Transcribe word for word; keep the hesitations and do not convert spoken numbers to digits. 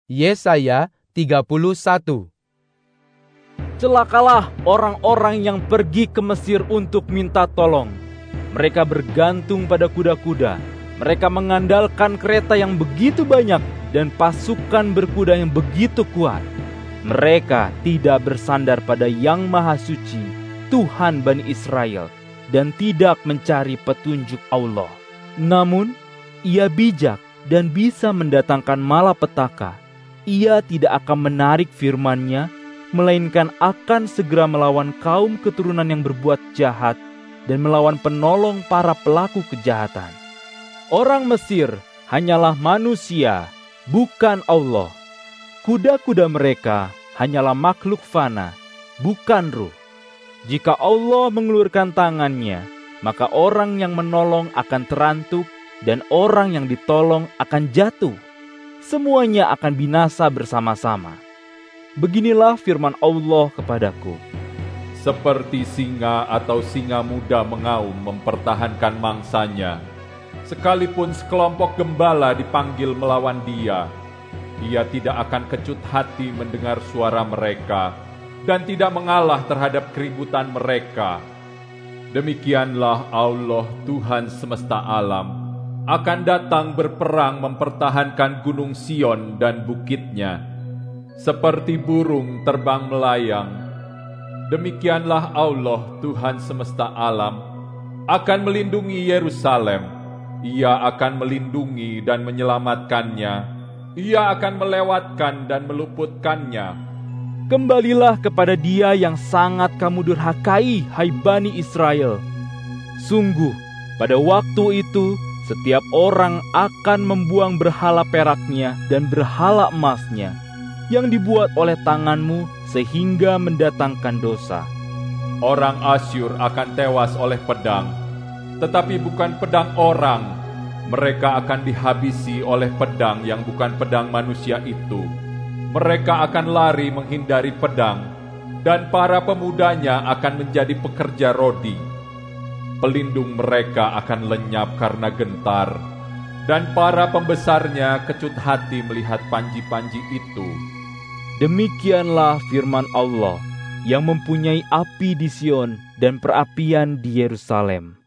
Yesaya tiga puluh satu. Celakalah orang-orang yang pergi ke Mesir untuk minta tolong. Mereka bergantung pada kuda-kuda. Mereka mengandalkan kereta yang begitu banyak dan pasukan berkuda yang begitu kuat. Mereka tidak bersandar pada Yang Maha Suci, Tuhan Bani Israel, dan tidak mencari petunjuk Allah. Namun, ia bijak dan bisa mendatangkan malapetaka. Ia tidak akan menarik firman-Nya, melainkan akan segera melawan kaum keturunan yang berbuat jahat dan melawan penolong para pelaku kejahatan. Orang Mesir hanyalah manusia, bukan Allah. Kuda-kuda mereka hanyalah makhluk fana, bukan ruh. Jika Allah mengelurkan tangannya, maka orang yang menolong akan terantuk dan orang yang ditolong akan jatuh. Semuanya akan binasa bersama-sama. Beginilah firman Allah kepadaku. Seperti singa atau singa muda mengaum mempertahankan mangsanya, sekalipun sekelompok gembala dipanggil melawan dia, ia tidak akan kecut hati mendengar suara mereka dan tidak mengalah terhadap keributan mereka. Demikianlah Allah Tuhan semesta alam akan datang berperang mempertahankan gunung Sion dan bukitnya. Seperti burung terbang melayang, demikianlah Allah Tuhan semesta alam akan melindungi Yerusalem. Ia akan melindungi dan menyelamatkannya. Ia akan melewatkan dan meluputkannya. Kembalilah kepada Dia yang sangat kamu durhakai, hai Bani Israel. Sungguh, pada waktu itu setiap orang akan membuang berhala peraknya dan berhala emasnya yang dibuat oleh tanganmu sehingga mendatangkan dosa. Orang Asyur akan tewas oleh pedang, tetapi bukan pedang orang. Mereka akan dihabisi oleh pedang yang bukan pedang manusia itu. Mereka akan lari menghindari pedang, dan para pemudanya akan menjadi pekerja rodi. Pelindung mereka akan lenyap karena gentar, dan para pembesarnya kecut hati melihat panji-panji itu. Demikianlah firman Allah yang mempunyai api di Sion dan perapian di Yerusalem.